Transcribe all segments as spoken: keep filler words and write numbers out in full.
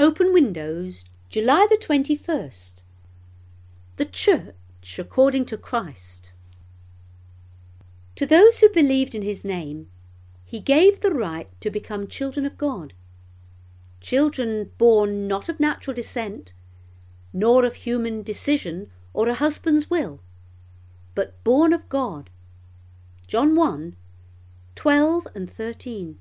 Open Windows, July the twenty-first. The Church according to Christ. To those who believed in his name, he gave the right to become children of God. Children born not of natural descent, nor of human decision or a husband's will, but born of God. John one, twelve and thirteen.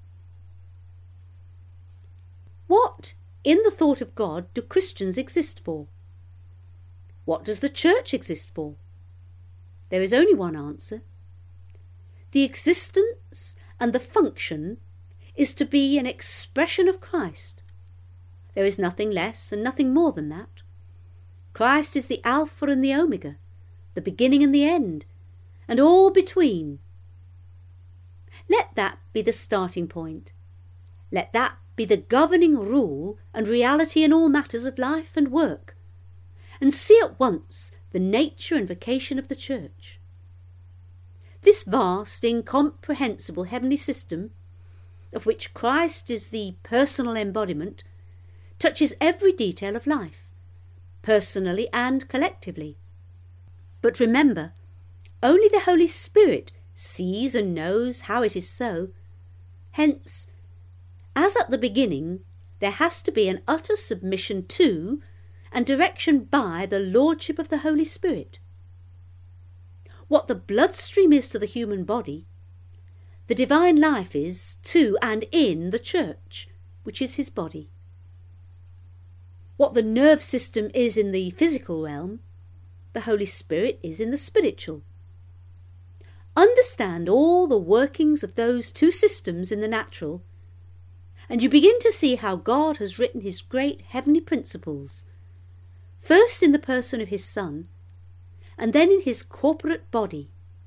What, in the thought of God, do Christians exist for? What does the Church exist for? There is only one answer. The existence and the function is to be an expression of Christ. There is nothing less and nothing more than that. Christ is the Alpha and the Omega, the beginning and the end, and all between. Let that be the starting point. Let that be the governing rule and reality in all matters of life and work, and see at once the nature and vocation of the Church. This vast, incomprehensible heavenly system, of which Christ is the personal embodiment, touches every detail of life, personally and collectively. But remember, only the Holy Spirit sees and knows how it is so. Hence, as at the beginning, there has to be an utter submission to and direction by the Lordship of the Holy Spirit. What the bloodstream is to the human body, the divine life is to and in the Church, which is his body. What the nerve system is in the physical realm, the Holy Spirit is in the spiritual. Understand all the workings of those two systems in the natural, and you begin to see how God has written his great heavenly principles, first in the person of his Son, and then in his corporate body.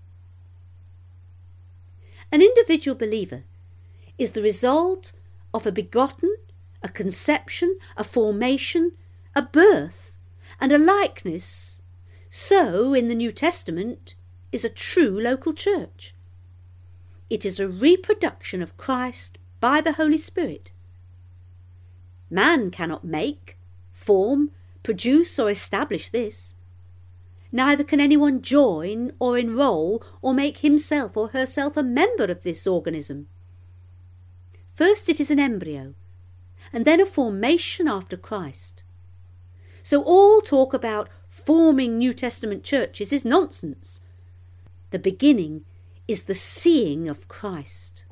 An individual believer is the result of a begotten, a conception, a formation, a birth, and a likeness. So, in the New Testament, is a true local church. It is a reproduction of Christ by the Holy Spirit. Man cannot make, form, produce or establish this. Neither can anyone join or enrol or make himself or herself a member of this organism. First it is an embryo, and then a formation after Christ. So all talk about forming New Testament churches is nonsense. The beginning is the seeing of Christ.